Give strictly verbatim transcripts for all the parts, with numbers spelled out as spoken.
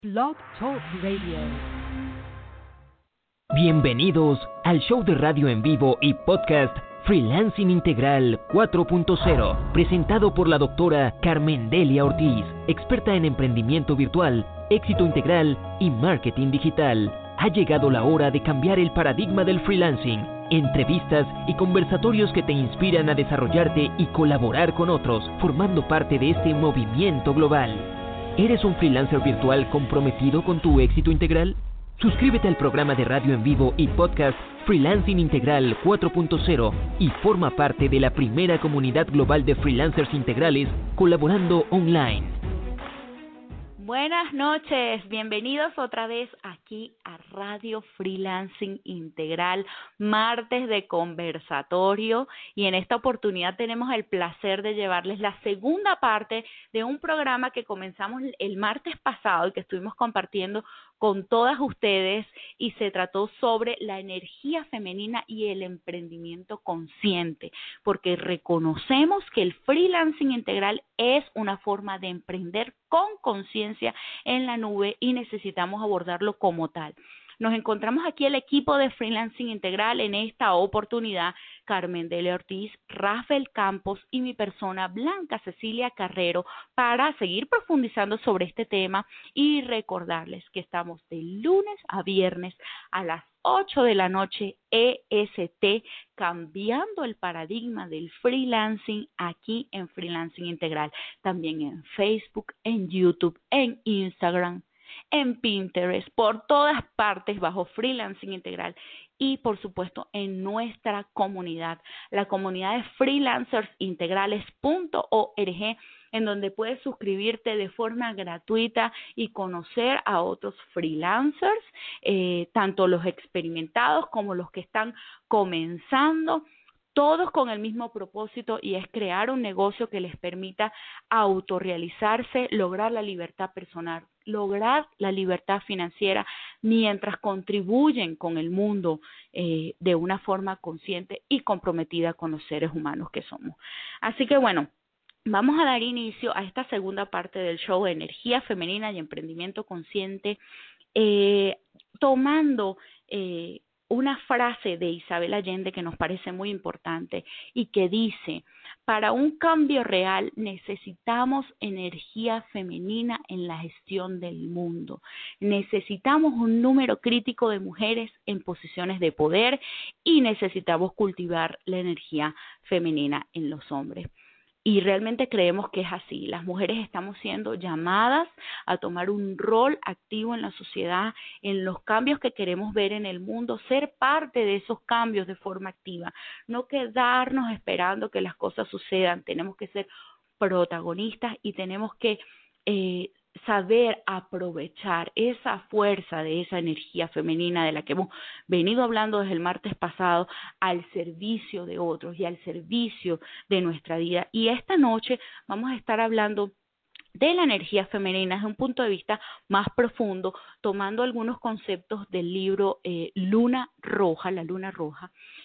Blog Talk Radio. Bienvenidos al show de radio en vivo y podcast Freelancing Integral cuatro punto cero, presentado por la doctora Carmen Delia Ortiz, experta en emprendimiento virtual, éxito integral y marketing digital. Ha llegado la hora de cambiar el paradigma del freelancing. Entrevistas y conversatorios que te inspiran a desarrollarte y colaborar con otros, formando parte de este movimiento global. ¿Eres un freelancer virtual comprometido con tu éxito integral? Suscríbete al programa de radio en vivo y podcast Freelancing Integral cuatro punto cero y forma parte de la primera comunidad global de freelancers integrales colaborando online. Buenas noches, bienvenidos otra vez aquí a Radio Freelancing Integral, martes de conversatorio, y en esta oportunidad tenemos el placer de llevarles la segunda parte de un programa que comenzamos el martes pasado y que estuvimos compartiendo con todas ustedes, y se trató sobre la energía femenina y el emprendimiento consciente, porque reconocemos que el freelancing integral es una forma de emprender con conciencia en la nube y necesitamos abordarlo como tal. Nos encontramos aquí el equipo de Freelancing Integral en esta oportunidad: Carmen Delia Ortiz, Rafael Campos y mi persona Blanca Cecilia Carrero, para seguir profundizando sobre este tema y recordarles que estamos de lunes a viernes a las ocho de la noche E S T, cambiando el paradigma del freelancing aquí en Freelancing Integral. También en Facebook, en YouTube, en Instagram, en Pinterest, por todas partes bajo Freelancing Integral, y por supuesto en nuestra comunidad, la comunidad de freelancers integrales punto org, en donde puedes suscribirte de forma gratuita y conocer a otros freelancers, eh, tanto los experimentados como los que están comenzando, todos con el mismo propósito, y es crear un negocio que les permita autorrealizarse, lograr la libertad personal, lograr la libertad financiera, mientras contribuyen con el mundo eh, de una forma consciente y comprometida con los seres humanos que somos. Así que bueno, vamos a dar inicio a esta segunda parte del show de energía femenina y emprendimiento consciente, eh, tomando eh, una frase de Isabel Allende que nos parece muy importante y que dice: para un cambio real necesitamos energía femenina en la gestión del mundo. Necesitamos un número crítico de mujeres en posiciones de poder y necesitamos cultivar la energía femenina en los hombres. Y realmente creemos que es así. Las mujeres estamos siendo llamadas a tomar un rol activo en la sociedad, en los cambios que queremos ver en el mundo, ser parte de esos cambios de forma activa, no quedarnos esperando que las cosas sucedan. Tenemos que ser protagonistas y tenemos que eh, saber aprovechar esa fuerza de esa energía femenina de la que hemos venido hablando desde el martes pasado, al servicio de otros y al servicio de nuestra vida. Y esta noche vamos a estar hablando de la energía femenina desde un punto de vista más profundo, tomando algunos conceptos del libro eh, Luna Roja, la Luna Roja,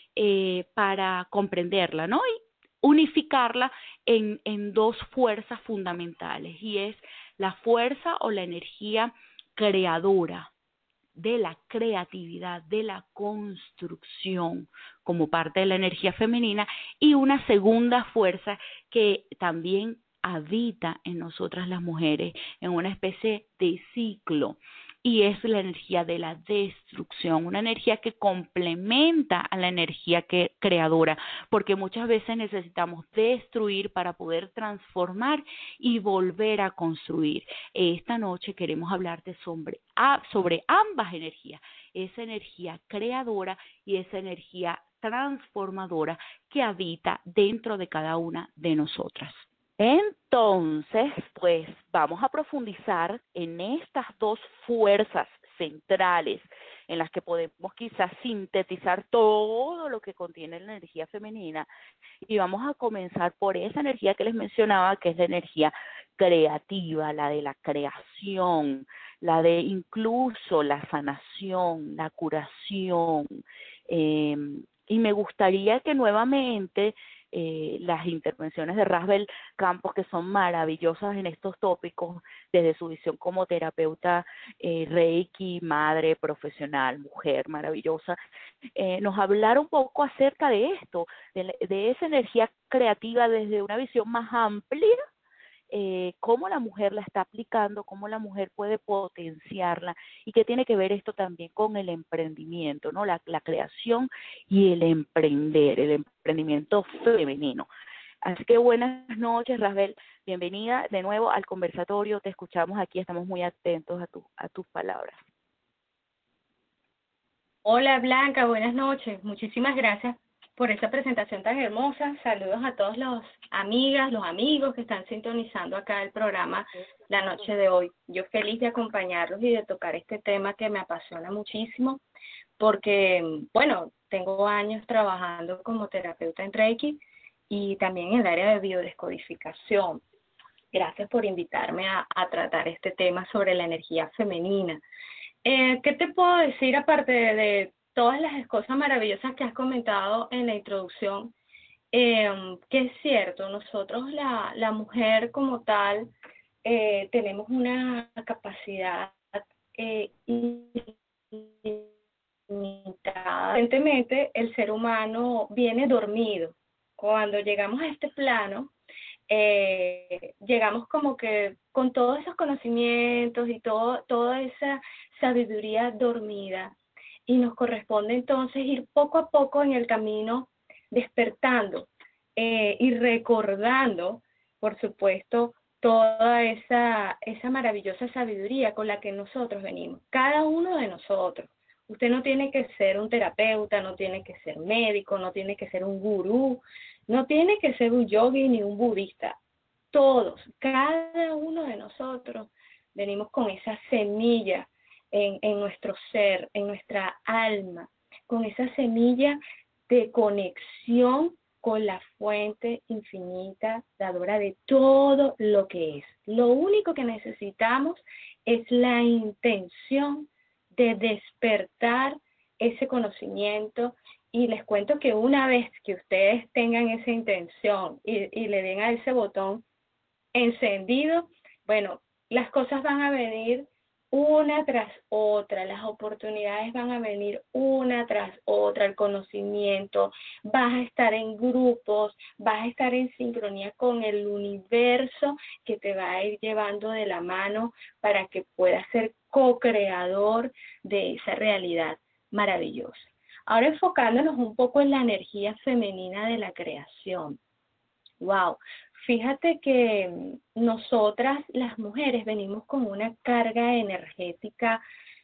eh, para comprenderla, ¿no? Y unificarla en, en dos fuerzas fundamentales, y es la fuerza o la energía creadora, de la creatividad, de la construcción como parte de la energía femenina, y una segunda fuerza que también habita en nosotras las mujeres en una especie de ciclo, y es la energía de la destrucción, una energía que complementa a la energía que, creadora, porque muchas veces necesitamos destruir para poder transformar y volver a construir. Esta noche queremos hablarte sobre, sobre ambas energías, esa energía creadora y esa energía transformadora que habita dentro de cada una de nosotras. Entonces, pues vamos a profundizar en estas dos fuerzas centrales en las que podemos quizás sintetizar todo lo que contiene la energía femenina, y vamos a comenzar por esa energía que les mencionaba, que es la energía creativa, la de la creación, la de incluso la sanación, la curación, eh, y me gustaría que nuevamente eh, las intervenciones de Rasbel Campos, que son maravillosas en estos tópicos, desde su visión como terapeuta eh, Reiki, madre, profesional, mujer maravillosa, eh, nos hablar un poco acerca de esto, de, de esa energía creativa desde una visión más amplia, eh, cómo la mujer la está aplicando, cómo la mujer puede potenciarla y qué tiene que ver esto también con el emprendimiento, ¿no? La, la creación y el emprender, el emprendimiento femenino. Así que buenas noches, Rasbel. Bienvenida de nuevo al conversatorio. Te escuchamos aquí, estamos muy atentos a, tu, a tus palabras. Hola Blanca, buenas noches. Muchísimas gracias por esta presentación tan hermosa. Saludos a todos los amigas, los amigos que están sintonizando acá el programa la noche de hoy. Yo feliz de acompañarlos y de tocar este tema que me apasiona muchísimo porque, bueno, tengo años trabajando como terapeuta en Reiki y también en el área de biodescodificación. Gracias por invitarme a, a tratar este tema sobre la energía femenina. Eh, ¿Qué te puedo decir aparte de, de todas las cosas maravillosas que has comentado en la introducción? Eh, que es cierto, nosotros la, la mujer como tal eh, tenemos una capacidad eh, ilimitada. Evidentemente el ser humano viene dormido. Cuando llegamos a este plano, eh, llegamos como que con todos esos conocimientos y todo, toda esa sabiduría dormida, y nos corresponde entonces ir poco a poco en el camino despertando eh, y recordando, por supuesto, toda esa, esa maravillosa sabiduría con la que nosotros venimos, cada uno de nosotros. Usted no tiene que ser un terapeuta, no tiene que ser médico, no tiene que ser un gurú, no tiene que ser un yogi ni un budista. Todos, cada uno de nosotros venimos con esa semilla en, en nuestro ser, en nuestra alma, con esa semilla de conexión con la fuente infinita, dadora de todo lo que es. Lo único que necesitamos es la intención de despertar ese conocimiento. Y les cuento que una vez que ustedes tengan esa intención y, y le den a ese botón encendido, bueno, las cosas van a venir una tras otra, las oportunidades van a venir una tras otra, el conocimiento, vas a estar en grupos, vas a estar en sincronía con el universo que te va a ir llevando de la mano para que puedas ser co-creador de esa realidad maravillosa. Ahora enfocándonos un poco en la energía femenina de la creación. Wow, fíjate que nosotras las mujeres venimos con una carga energética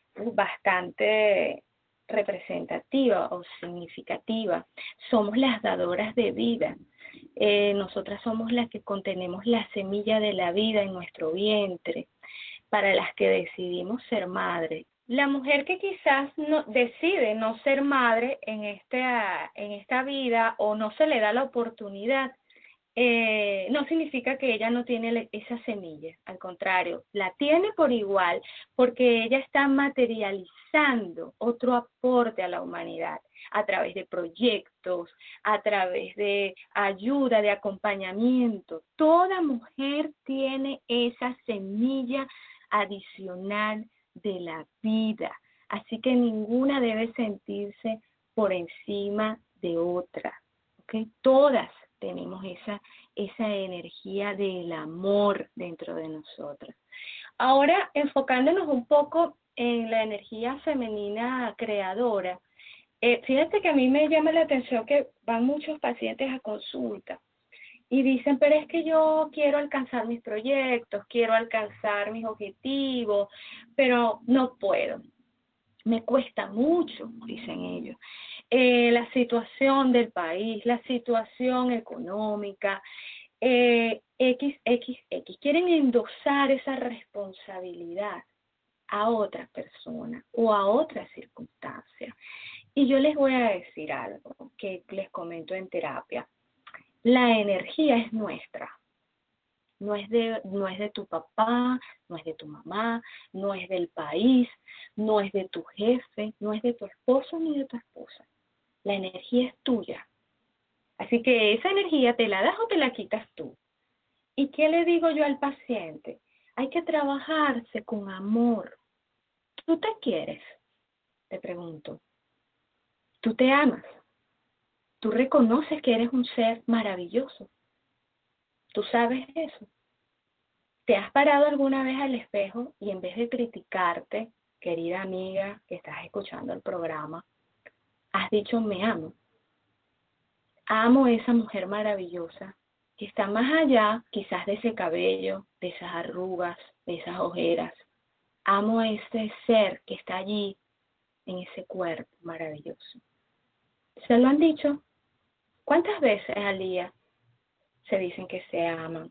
bastante representativa o significativa. Somos las dadoras de vida. Eh, nosotras somos las que contenemos la semilla de la vida en nuestro vientre, para las que decidimos ser madres. La mujer que quizás no, decide no ser madre en esta, en esta vida o no se le da la oportunidad, eh, no significa que ella no tiene esa semilla. Al contrario, la tiene por igual porque ella está materializando otro aporte a la humanidad a través de proyectos, a través de ayuda, de acompañamiento. Toda mujer tiene esa semilla adicional de la vida, así que ninguna debe sentirse por encima de otra, ¿ok? Todas tenemos esa, esa energía del amor dentro de nosotras. Ahora, enfocándonos un poco en la energía femenina creadora, eh, fíjate que a mí me llama la atención que van muchos pacientes a consulta y dicen, pero es que yo quiero alcanzar mis proyectos, quiero alcanzar mis objetivos, pero no puedo. Me cuesta mucho, dicen ellos. Eh, la situación del país, la situación económica, eh, X, X, X. Quieren endosar esa responsabilidad a otra persona o a otra circunstancia. Y yo les voy a decir algo que les comento en terapia. La energía es nuestra, no es de, no es de tu papá, no es de tu mamá, no es del país, no es de tu jefe, no es de tu esposo ni de tu esposa. La energía es tuya. Así que esa energía te la das o te la quitas tú. ¿Y qué le digo yo al paciente? Hay que trabajarse con amor. ¿Tú te quieres? Te pregunto. ¿Tú te amas? ¿Tú reconoces que eres un ser maravilloso? ¿Tú sabes eso? ¿Te has parado alguna vez al espejo y en vez de criticarte, querida amiga que estás escuchando el programa, has dicho me amo? Amo a esa mujer maravillosa que está más allá quizás de ese cabello, de esas arrugas, de esas ojeras. Amo a ese ser que está allí en ese cuerpo maravilloso. ¿Se lo han dicho? ¿Cuántas veces al día se dicen que se aman?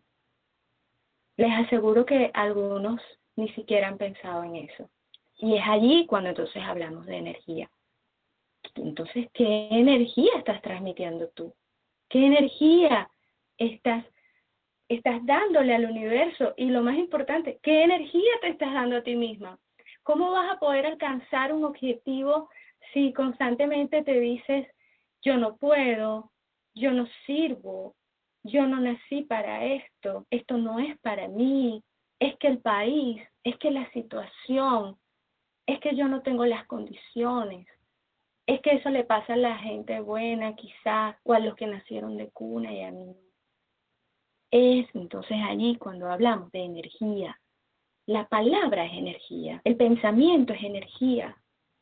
Les aseguro que algunos ni siquiera han pensado en eso. Y es allí cuando entonces hablamos de energía. Entonces, ¿qué energía estás transmitiendo tú? ¿Qué energía estás, estás dándole al universo? Y lo más importante, ¿qué energía te estás dando a ti misma? ¿Cómo vas a poder alcanzar un objetivo si constantemente te dices, yo no puedo, yo no sirvo, yo no nací para esto, esto no es para mí, es que el país, es que la situación, es que yo no tengo las condiciones? Es que eso le pasa a la gente buena quizás, o a los que nacieron de cuna y a mí no. Es entonces allí cuando hablamos de energía. La palabra es energía, el pensamiento es energía.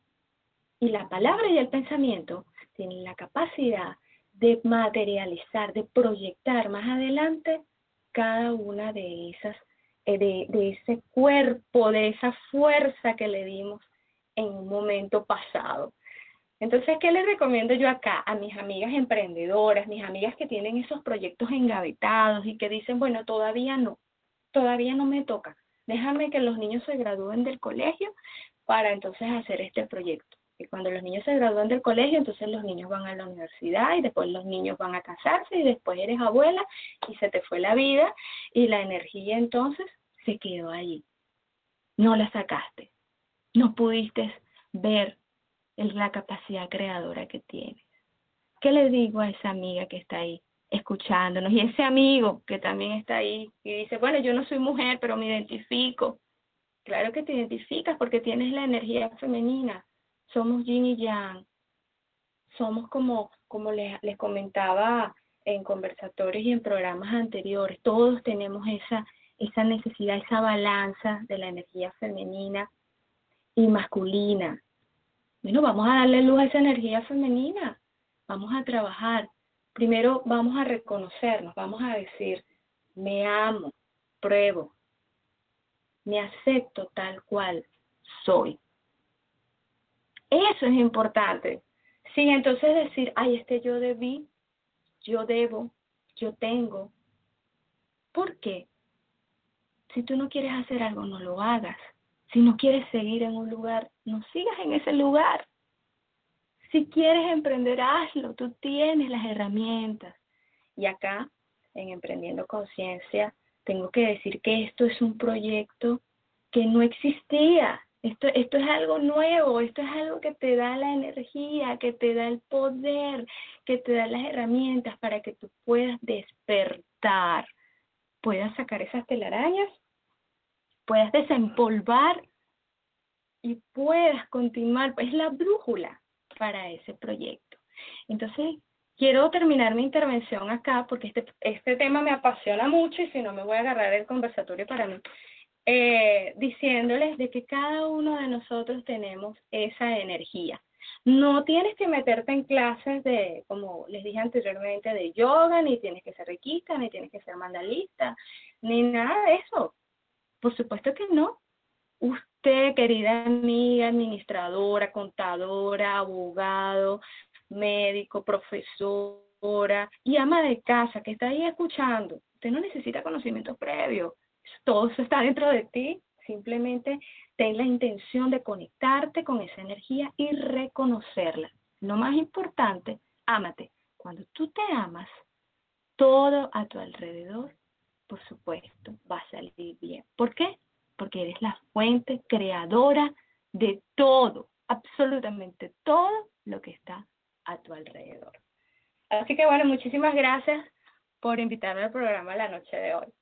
Y la palabra y el pensamiento tienen la capacidad de materializar, de proyectar más adelante cada una de esas, de, de ese cuerpo, de esa fuerza que le dimos en un momento pasado. Entonces, ¿qué les recomiendo yo acá a mis amigas emprendedoras, mis amigas que tienen esos proyectos engavetados y que dicen, bueno, todavía no, todavía no me toca, déjame que los niños se gradúen del colegio para entonces hacer este proyecto? Y cuando los niños se gradúan del colegio, entonces los niños van a la universidad y después los niños van a casarse y después eres abuela y se te fue la vida y la energía entonces se quedó allí. No la sacaste, no pudiste ver la capacidad creadora que tienes. ¿Qué le digo a esa amiga que está ahí escuchándonos? Y ese amigo que también está ahí y dice, bueno, yo no soy mujer, pero me identifico. Claro que te identificas porque tienes la energía femenina. Somos yin y yang. Somos como, como les, les comentaba en conversatorios y en programas anteriores, todos tenemos esa, esa necesidad, esa balanza de la energía femenina y masculina. Bueno, vamos a darle luz a esa energía femenina, vamos a trabajar. Primero vamos a reconocernos, vamos a decir, me amo, pruebo, me acepto tal cual soy. Eso es importante. Sin entonces decir, ay, este yo debí, yo debo, yo tengo. ¿Por qué? Si tú no quieres hacer algo, no lo hagas. Si no quieres seguir en un lugar, no sigas en ese lugar. Si quieres emprender, hazlo. Tú tienes las herramientas. Y acá, en Emprendiendo Conciencia, tengo que decir que esto es un proyecto que no existía. Esto, esto es algo nuevo, esto es algo que te da la energía, que te da el poder, que te da las herramientas para que tú puedas despertar, puedas sacar esas telarañas, puedas desempolvar y puedas continuar. Es la brújula para ese proyecto. Entonces, quiero terminar mi intervención acá porque este, este tema me apasiona mucho y si no me voy a agarrar el conversatorio para mí. Eh, diciéndoles de que cada uno de nosotros tenemos esa energía. No tienes que meterte en clases de, como les dije anteriormente, de yoga, ni tienes que ser reikista, ni tienes que ser mandalista, ni nada de eso. Por supuesto que no. Usted, querida amiga, administradora, contadora, abogado, médico, profesora y ama de casa que está ahí escuchando, usted no necesita conocimientos previos. Todo eso está dentro de ti. Simplemente ten la intención de conectarte con esa energía y reconocerla. Lo más importante, ámate. Cuando tú te amas, todo a tu alrededor, por supuesto, va a salir bien. ¿Por qué? Porque eres la fuente creadora de todo, absolutamente todo lo que está a tu alrededor. Así que bueno, muchísimas gracias por invitarme al programa la noche de hoy.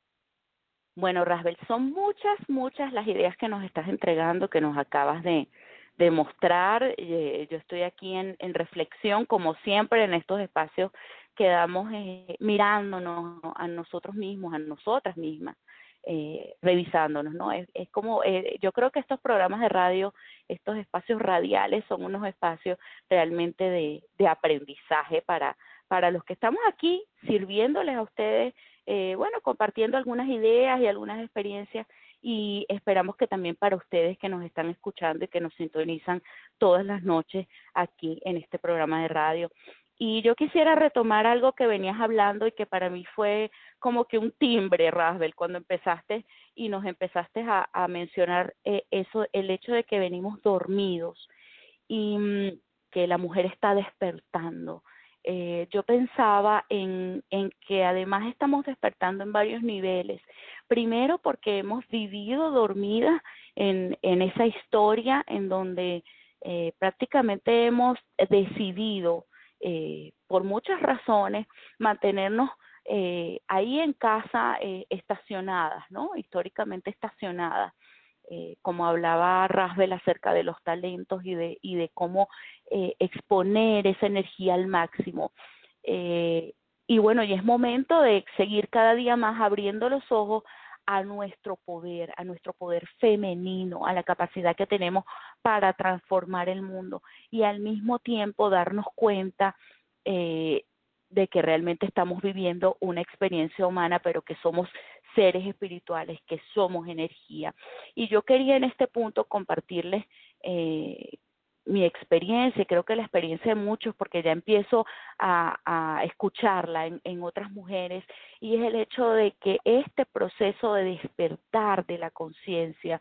Bueno, Rasbel, son muchas, muchas las ideas que nos estás entregando, que nos acabas de, de mostrar. Eh, yo estoy aquí en, en reflexión, como siempre, en estos espacios que damos eh, mirándonos a nosotros mismos, a nosotras mismas, eh, revisándonos, ¿no? Es, es como, eh, yo creo que estos programas de radio, estos espacios radiales son unos espacios realmente de, de aprendizaje para, para los que estamos aquí sirviéndoles a ustedes, eh, bueno, compartiendo algunas ideas y algunas experiencias, y esperamos que también para ustedes que nos están escuchando y que nos sintonizan todas las noches aquí en este programa de radio. Y yo quisiera retomar algo que venías hablando y que para mí fue como que un timbre, Rasbel, cuando empezaste y nos empezaste a, a mencionar eh, eso, el hecho de que venimos dormidos y mm, que la mujer está despertando. Eh, yo pensaba en, en que además estamos despertando en varios niveles. Primero porque hemos vivido dormidas en, en esa historia en donde eh, prácticamente hemos decidido, eh, por muchas razones, mantenernos eh, ahí en casa eh, estacionadas, ¿no? Históricamente estacionadas. Eh, como hablaba Rasbel acerca de los talentos y de, y de cómo eh, exponer esa energía al máximo. Eh, y bueno, y es momento de seguir cada día más abriendo los ojos a nuestro poder, a nuestro poder femenino, a la capacidad que tenemos para transformar el mundo y al mismo tiempo darnos cuenta eh, de que realmente estamos viviendo una experiencia humana, pero que somos seres espirituales, que somos energía. Y yo quería en este punto compartirles eh, mi experiencia, creo que la experiencia de muchos, porque ya empiezo a, a escucharla en, en otras mujeres, y es el hecho de que este proceso de despertar de la conciencia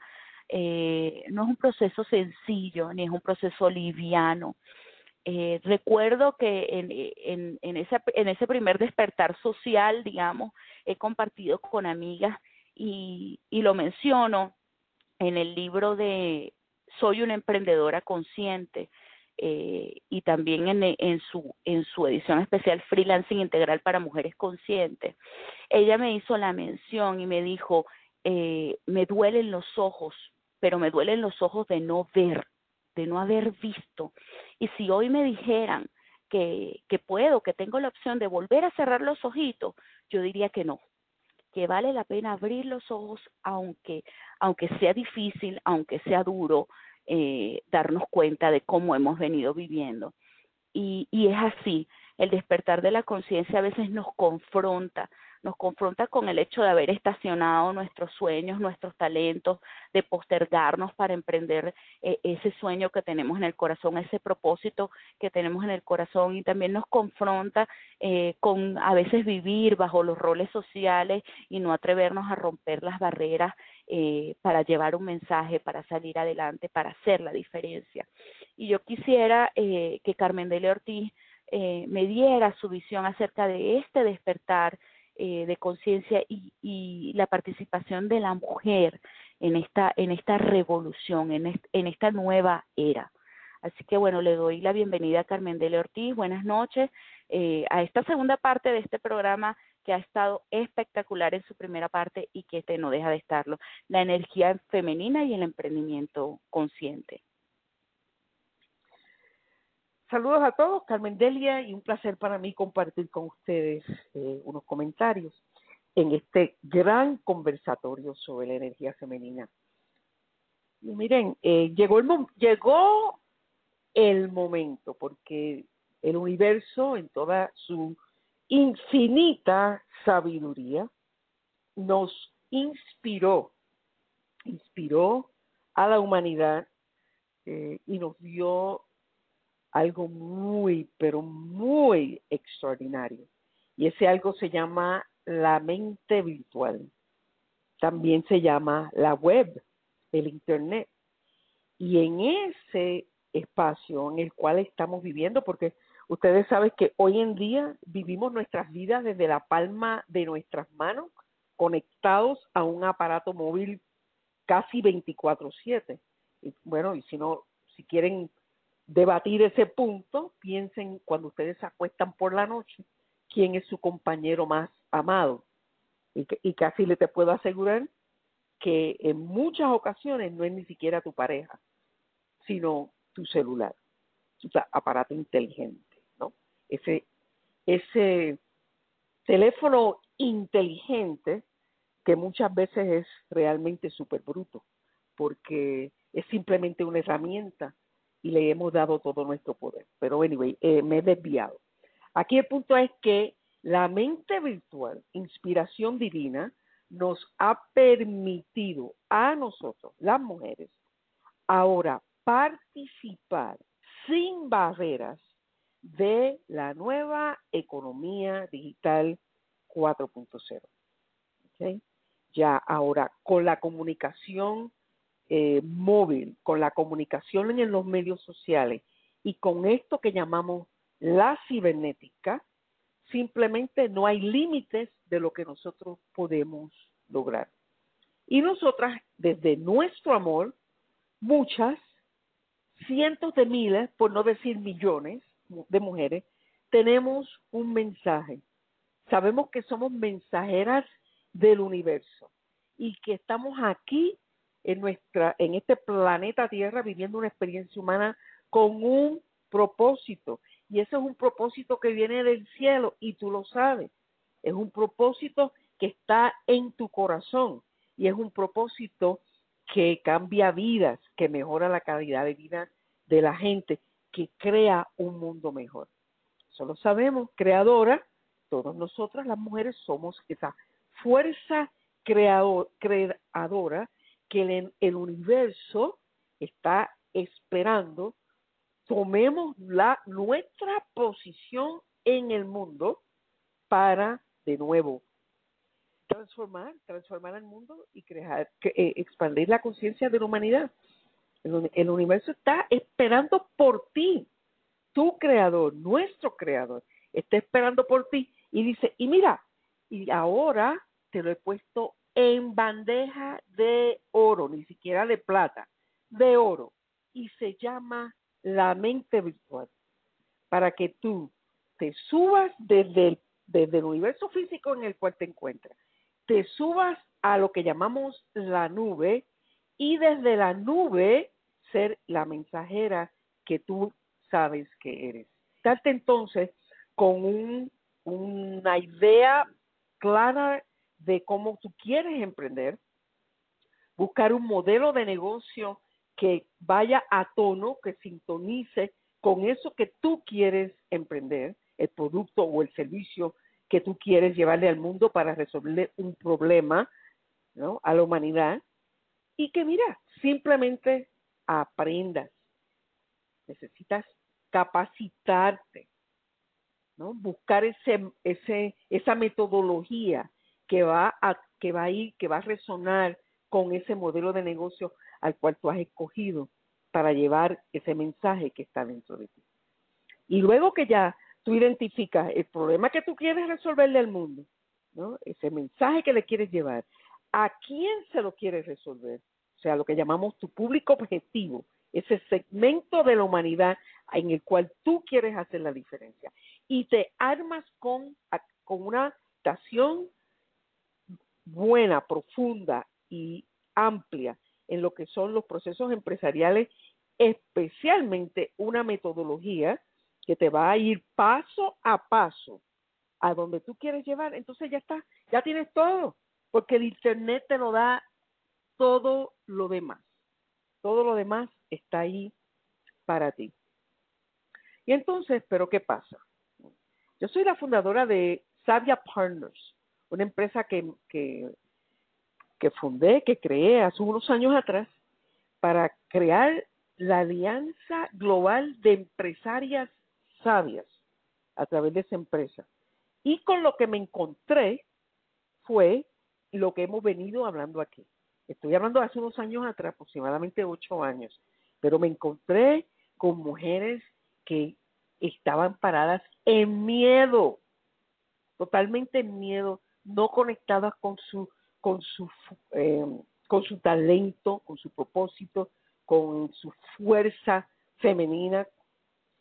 eh, no es un proceso sencillo, ni es un proceso liviano. Eh, recuerdo que en, en, en, esa, en ese primer despertar social, digamos, he compartido con amigas y, y lo menciono en el libro de Soy una emprendedora consciente, eh, y también en, en, su, en su edición especial Freelancing Integral para Mujeres Conscientes. Ella me hizo la mención y me dijo, eh, me duelen los ojos, pero me duelen los ojos de no ver, de no haber visto. Y si hoy me dijeran que, que puedo, que tengo la opción de volver a cerrar los ojitos, yo diría que no, que vale la pena abrir los ojos, aunque, aunque sea difícil, aunque sea duro, eh, darnos cuenta de cómo hemos venido viviendo. Y, y es así, el despertar de la conciencia a veces nos confronta, nos confronta con el hecho de haber estacionado nuestros sueños, nuestros talentos, de postergarnos para emprender eh, ese sueño que tenemos en el corazón, ese propósito que tenemos en el corazón, y también nos confronta eh, con a veces vivir bajo los roles sociales y no atrevernos a romper las barreras eh, para llevar un mensaje, para salir adelante, para hacer la diferencia. Y yo quisiera eh, que Carmendelia Ortiz eh, me diera su visión acerca de este despertar eh, de conciencia y, y la participación de la mujer en esta, en esta revolución, en, est, en esta nueva era. Así que bueno, le doy la bienvenida a Carmendelia Ortiz. Buenas noches eh, a esta segunda parte de este programa que ha estado espectacular en su primera parte y que este no deja de estarlo, la energía femenina y el emprendimiento consciente. Saludos a todos, Carmendelia, y un placer para mí compartir con ustedes eh, unos comentarios en este gran conversatorio sobre la energía femenina. Y miren, eh, llegó, el llegó el momento, porque el universo en toda su infinita sabiduría nos inspiró, inspiró a la humanidad eh, y nos dio algo muy, pero muy extraordinario. Y ese algo se llama la mente virtual. También se llama la web, el internet. Y en ese espacio en el cual estamos viviendo, porque ustedes saben que hoy en día vivimos nuestras vidas desde la palma de nuestras manos, conectados a un aparato móvil casi veinticuatro siete. Y bueno, y si no, si quieren debatir ese punto, piensen cuando ustedes se acuestan por la noche, quién es su compañero más amado. Y, y casi le te puedo asegurar que en muchas ocasiones no es ni siquiera tu pareja, sino tu celular, tu aparato inteligente, ¿no? Ese, ese teléfono inteligente que muchas veces es realmente súper bruto, porque es simplemente una herramienta y le hemos dado todo nuestro poder. Pero anyway, eh, me he desviado. Aquí el punto es que la mente virtual, inspiración divina, nos ha permitido a nosotros, las mujeres, ahora participar sin barreras de la nueva economía digital cuatro punto cero. ¿Okay? Ya ahora con la comunicación eh, móvil, con la comunicación en los medios sociales y con esto que llamamos la cibernética, simplemente no hay límites de lo que nosotros podemos lograr. Y nosotras, desde nuestro amor, muchas, cientos de miles, por no decir millones de mujeres, tenemos un mensaje. Sabemos que somos mensajeras del universo y que estamos aquí en nuestra, en este planeta Tierra viviendo una experiencia humana con un propósito. Y ese es un propósito que viene del cielo y tú lo sabes. Es un propósito que está en tu corazón y es un propósito que cambia vidas, que mejora la calidad de vida de la gente, que crea un mundo mejor. Eso lo sabemos, creadora. Todas nosotras las mujeres somos esa fuerza creador, creadora que el, el universo está esperando. Tomemos la, nuestra posición en el mundo para, de nuevo, transformar, transformar el mundo y crear, que, eh, expandir la conciencia de la humanidad. El, el universo está esperando por ti, tu creador, nuestro creador, está esperando por ti y dice, y mira, y ahora te lo he puesto en bandeja de oro, ni siquiera de plata, de oro, y se llama la mente virtual, para que tú te subas desde el, desde el universo físico en el cual te encuentras, te subas a lo que llamamos la nube y desde la nube ser la mensajera que tú sabes que eres. Darte entonces con un, una idea clara de cómo tú quieres emprender, buscar un modelo de negocio que vaya a tono, que sintonice con eso que tú quieres emprender, el producto o el servicio que tú quieres llevarle al mundo para resolver un problema, ¿no?, a la humanidad, y que mira, simplemente aprendas. Necesitas capacitarte, ¿no? Buscar ese, ese, esa metodología que va a, que va a ir, que va a resonar con ese modelo de negocio al cual tú has escogido para llevar ese mensaje que está dentro de ti. Y luego que ya tú identificas el problema que tú quieres resolverle al mundo, ¿no?, ese mensaje que le quieres llevar, ¿a quién se lo quieres resolver? O sea, lo que llamamos tu público objetivo, ese segmento de la humanidad en el cual tú quieres hacer la diferencia. Y te armas con, con una estación buena, profunda y amplia en lo que son los procesos empresariales, especialmente una metodología que te va a ir paso a paso a donde tú quieres llevar. Entonces ya está, ya tienes todo, porque el Internet te lo da todo lo demás. Todo lo demás está ahí para ti. Y entonces, ¿pero qué pasa? Yo soy la fundadora de Savia Partners, una empresa que, que, que fundé, que creé hace unos años atrás para crear la Alianza Global de Empresarias Sabias a través de esa empresa. Y con lo que me encontré fue lo que hemos venido hablando aquí. Estoy hablando de hace unos años atrás, aproximadamente ocho años, pero me encontré con mujeres que estaban paradas en miedo, totalmente en miedo, no conectadas con su, con su, eh, con su talento, con su propósito, con su fuerza femenina,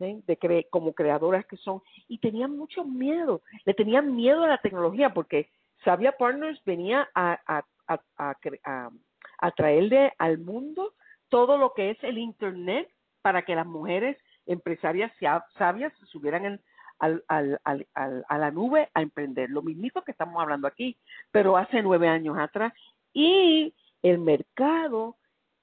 ¿sí? de cre como creadoras que son, y tenían mucho miedo, le tenían miedo a la tecnología porque Savia Partners venía a, a, a, a, a, a traerle al mundo todo lo que es el Internet para que las mujeres empresarias sabias se subieran en, al, al, al, al, a la nube a emprender. Lo mismito que estamos hablando aquí, pero hace nueve años atrás. Y el mercado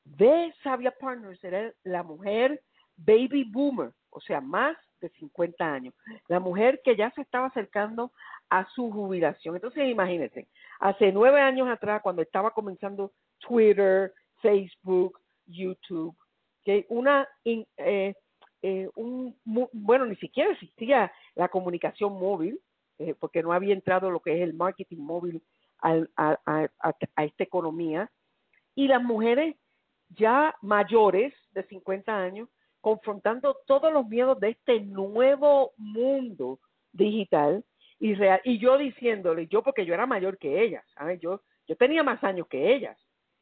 de Savia Partners era la mujer baby boomer, o sea, más de cincuenta años. La mujer que ya se estaba acercando a su jubilación. Entonces, imagínense, hace nueve años atrás, cuando estaba comenzando Twitter, Facebook, YouTube, que una eh, eh, un bueno ni siquiera existía la comunicación móvil eh, porque no había entrado lo que es el marketing móvil al, a, a, a, a esta economía, y las mujeres ya mayores de cincuenta años confrontando todos los miedos de este nuevo mundo digital y real, y yo diciéndole, yo porque yo era mayor que ellas, ¿sabes? yo yo tenía más años que ellas.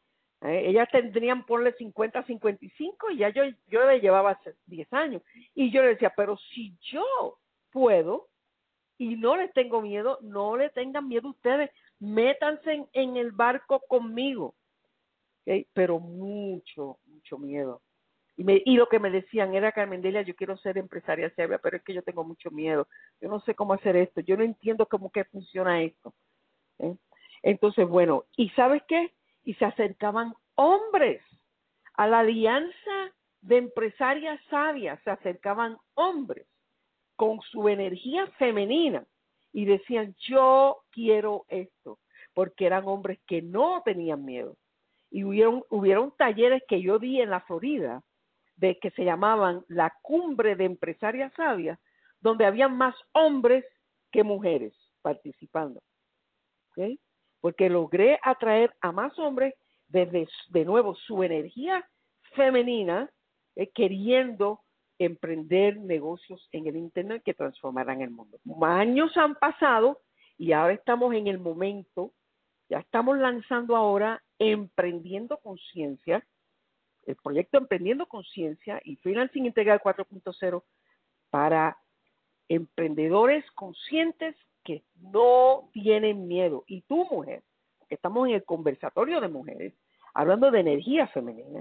Eh, ellas tendrían, ponle cincuenta, cincuenta y cinco, y ya yo, yo le llevaba diez años. Y yo le decía, pero si yo puedo y no les tengo miedo, no le tengan miedo ustedes, métanse en, en el barco conmigo. ¿Okay? Pero mucho, mucho miedo. Y, me, y lo que me decían era, Carmen Delia, yo quiero ser empresaria seria, pero es que yo tengo mucho miedo. Yo no sé cómo hacer esto, yo no entiendo cómo que funciona esto. ¿Eh? Entonces, bueno, ¿y sabes qué? Y se acercaban hombres a la alianza de empresarias sabias, se acercaban hombres con su energía femenina y decían, yo quiero esto, porque eran hombres que no tenían miedo. Y hubieron, hubieron talleres que yo di en la Florida, de que se llamaban la Cumbre de Empresarias Sabias, donde habían más hombres que mujeres participando. ¿Okay? Porque logré atraer a más hombres desde, de nuevo, su energía femenina, eh, queriendo emprender negocios en el Internet que transformarán el mundo. Años han pasado y ahora estamos en el momento, ya estamos lanzando ahora Emprendiendo Conciencia, el proyecto Emprendiendo Conciencia y Freelancing Integral cuatro punto cero para emprendedores conscientes que no tienen miedo. Y tú, mujer, que estamos en el conversatorio de mujeres, hablando de energía femenina,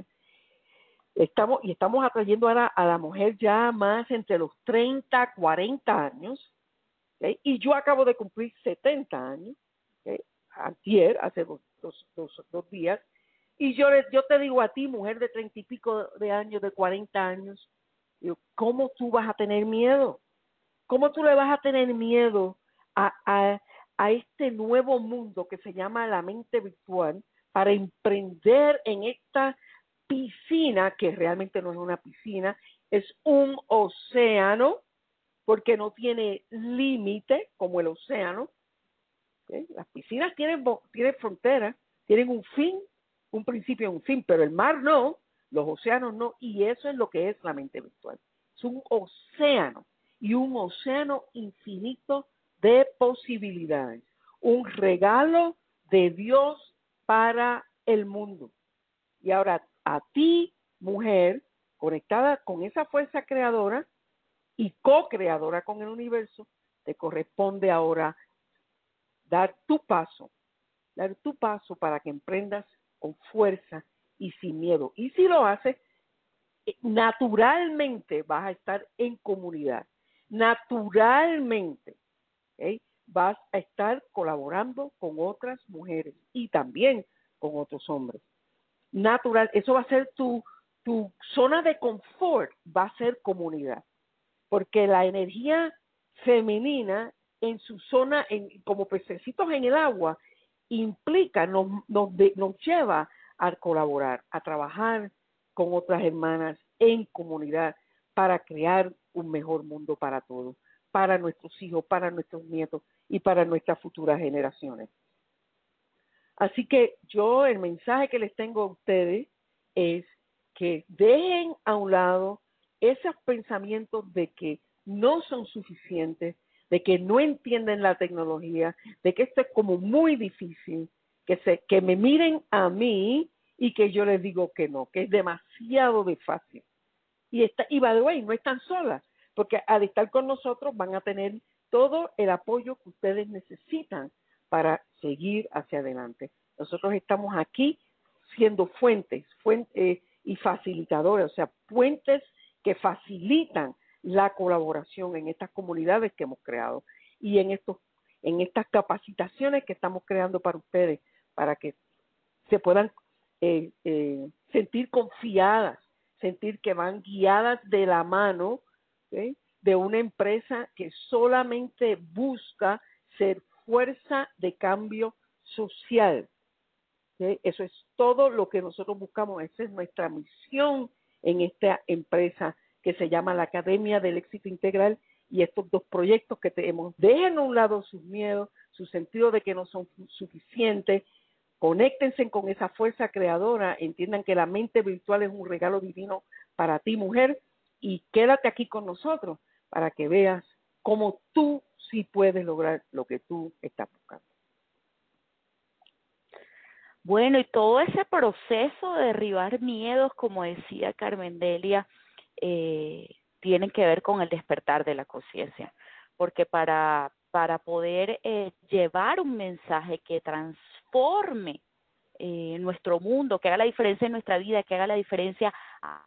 estamos y estamos atrayendo ahora a la mujer ya más entre los treinta, cuarenta años, ¿okay? Y yo acabo de cumplir setenta años, ¿okay? Antier, hace dos, dos, dos, dos días, y yo, yo te digo a ti, mujer de treinta y pico de años, de cuarenta años, digo, ¿cómo tú vas a tener miedo? ¿Cómo tú le vas a tener miedo a, a, a este nuevo mundo que se llama la mente virtual para emprender en esta piscina, que realmente no es una piscina, es un océano, porque no tiene límite como el océano? ¿Okay? Las piscinas tienen, tienen fronteras, tienen un fin, un principio y un fin, pero el mar no, los océanos no, y eso es lo que es la mente virtual. Es un océano. Y un océano infinito de posibilidades, un regalo de Dios para el mundo. Y ahora a ti, mujer, conectada con esa fuerza creadora y co-creadora con el universo, te corresponde ahora dar tu paso, dar tu paso para que emprendas con fuerza y sin miedo. Y si lo haces, naturalmente vas a estar en comunidad. Naturalmente, ¿okay? Vas a estar colaborando con otras mujeres y también con otros hombres. Natural, eso va a ser tu, tu zona de confort, va a ser comunidad, porque la energía femenina en su zona, en, como pececitos en el agua, implica, nos, nos, de, nos lleva a colaborar, a trabajar con otras hermanas en comunidad para crear un mejor mundo para todos, para nuestros hijos, para nuestros nietos y para nuestras futuras generaciones. Así que yo el mensaje que les tengo a ustedes es que dejen a un lado esos pensamientos de que no son suficientes, de que no entienden la tecnología, de que esto es como muy difícil, que, se, que me miren a mí y que yo les digo que no, que es demasiado de fácil. Y, está, y by the way, no están solas. porque al estar con nosotros van a tener todo el apoyo que ustedes necesitan para seguir hacia adelante. Nosotros estamos aquí siendo fuentes, fuentes eh, y facilitadores, o sea, puentes que facilitan la colaboración en estas comunidades que hemos creado y en estos en estas capacitaciones que estamos creando para ustedes, para que se puedan eh, eh, sentir confiadas, sentir que van guiadas de la mano, ¿sí?, de una empresa que solamente busca ser fuerza de cambio social. ¿Sí? Eso es todo lo que nosotros buscamos, esa es nuestra misión en esta empresa que se llama la Academia del Éxito Integral, y estos dos proyectos que tenemos. Dejen a un lado sus miedos, su sentido de que no son suficientes, conéctense con esa fuerza creadora, entiendan que la mente virtual es un regalo divino para ti, mujer, y quédate aquí con nosotros para que veas cómo tú sí puedes lograr lo que tú estás buscando. Bueno, y todo ese proceso de derribar miedos, como decía Carmen Delia, eh, tienen que ver con el despertar de la conciencia, porque para, para poder eh, llevar un mensaje que transforme eh, nuestro mundo, que haga la diferencia en nuestra vida, que haga la diferencia a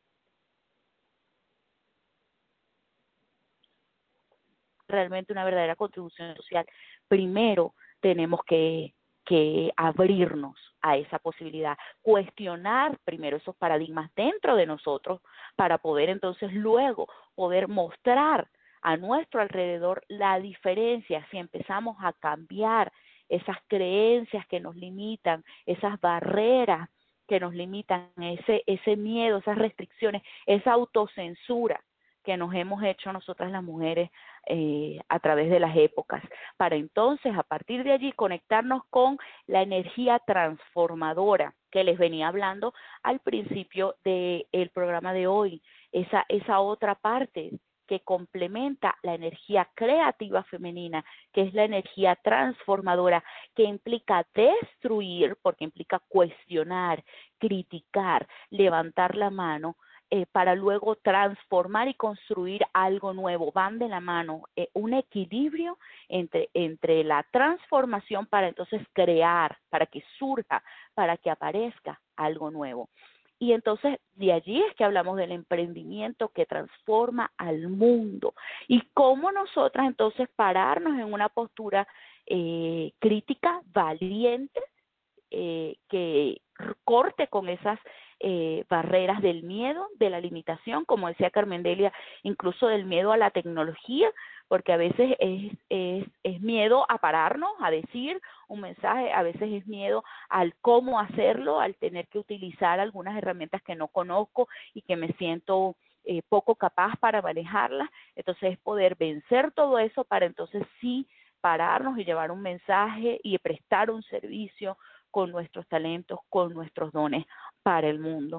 realmente una verdadera contribución social, primero tenemos que, que abrirnos a esa posibilidad, cuestionar primero esos paradigmas dentro de nosotros para poder entonces luego poder mostrar a nuestro alrededor la diferencia si empezamos a cambiar esas creencias que nos limitan, esas barreras que nos limitan, ese, ese miedo, esas restricciones, esa autocensura que nos hemos hecho nosotras las mujeres eh, a través de las épocas, para entonces a partir de allí conectarnos con la energía transformadora que les venía hablando al principio del programa de hoy, esa, esa otra parte que complementa la energía creativa femenina, que es la energía transformadora, que implica destruir, porque implica cuestionar, criticar, levantar la mano, Eh, para luego transformar y construir algo nuevo. Van de la mano, eh, un equilibrio entre, entre la transformación para entonces crear, para que surja, para que aparezca algo nuevo. Y entonces de allí es que hablamos del emprendimiento que transforma al mundo. Y cómo nosotras entonces pararnos en una postura eh, crítica, valiente, eh, que corte con esas eh, barreras del miedo, de la limitación, como decía Carmen Delia, incluso del miedo a la tecnología, porque a veces es, es, es miedo a pararnos, a decir un mensaje, a veces es miedo al cómo hacerlo, al tener que utilizar algunas herramientas que no conozco y que me siento eh, poco capaz para manejarlas. Entonces es poder vencer todo eso para entonces sí pararnos y llevar un mensaje y prestar un servicio con nuestros talentos, con nuestros dones para el mundo.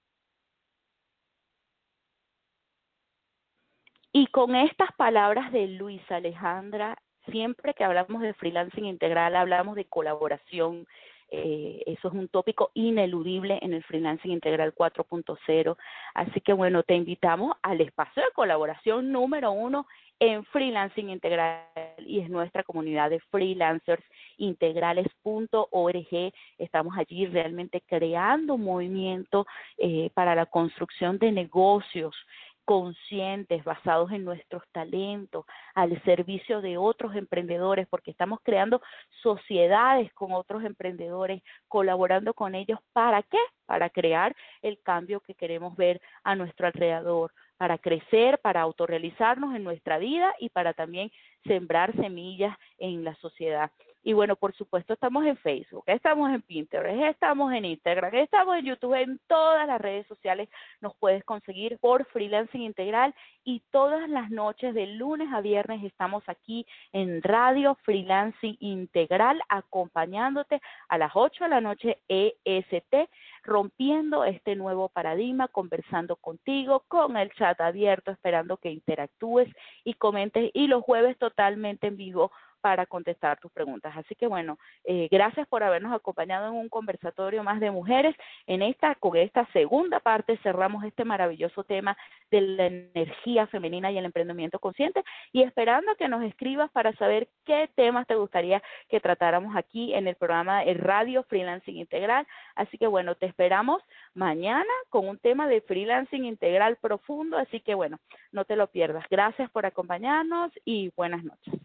Y con estas palabras de Luisa Alejandra, siempre que hablamos de freelancing integral, hablamos de colaboración. Eh, eso es un tópico ineludible en el freelancing integral cuatro punto cero. Así que bueno, te invitamos al espacio de colaboración número uno en freelancing integral, y es nuestra comunidad de freelancers integrales punto org. Estamos allí realmente creando un movimiento eh, para la construcción de negocios conscientes, basados en nuestros talentos, al servicio de otros emprendedores, porque estamos creando sociedades con otros emprendedores, colaborando con ellos. ¿Para qué? Para crear el cambio que queremos ver a nuestro alrededor, para crecer, para autorrealizarnos en nuestra vida y para también sembrar semillas en la sociedad. Y bueno, por supuesto estamos en Facebook, estamos en Pinterest, estamos en Instagram, estamos en YouTube, en todas las redes sociales nos puedes conseguir por Freelancing Integral, y todas las noches de lunes a viernes estamos aquí en Radio Freelancing Integral acompañándote a las ocho de la noche E S T, rompiendo este nuevo paradigma, conversando contigo con el chat abierto, esperando que interactúes y comentes, y los jueves totalmente en vivo para contestar tus preguntas. Así que bueno, eh, gracias por habernos acompañado en un conversatorio más de mujeres. En esta, con esta segunda parte cerramos este maravilloso tema de la energía femenina y el emprendimiento consciente, y esperando que nos escribas para saber qué temas te gustaría que tratáramos aquí en el programa de Radio Freelancing Integral. Así que bueno, te esperamos mañana con un tema de freelancing integral profundo, así que bueno, no te lo pierdas. Gracias por acompañarnos y buenas noches.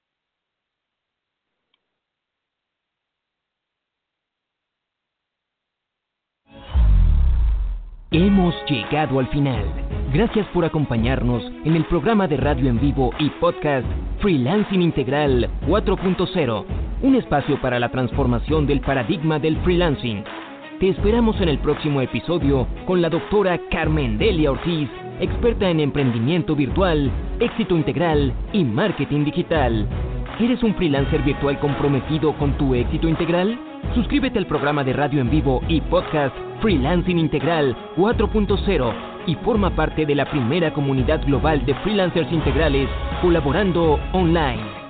Hemos llegado al final. Gracias por acompañarnos en el programa de radio en vivo y podcast Freelancing Integral cuatro punto cero, un espacio para la transformación del paradigma del freelancing. Te esperamos en el próximo episodio con la doctora Carmendelia Ortiz, experta en emprendimiento virtual, éxito integral y marketing digital. ¿Eres un freelancer virtual comprometido con tu éxito integral? Suscríbete al programa de radio en vivo y podcast Freelancing Integral cuatro punto cero y forma parte de la primera comunidad global de freelancers integrales colaborando online.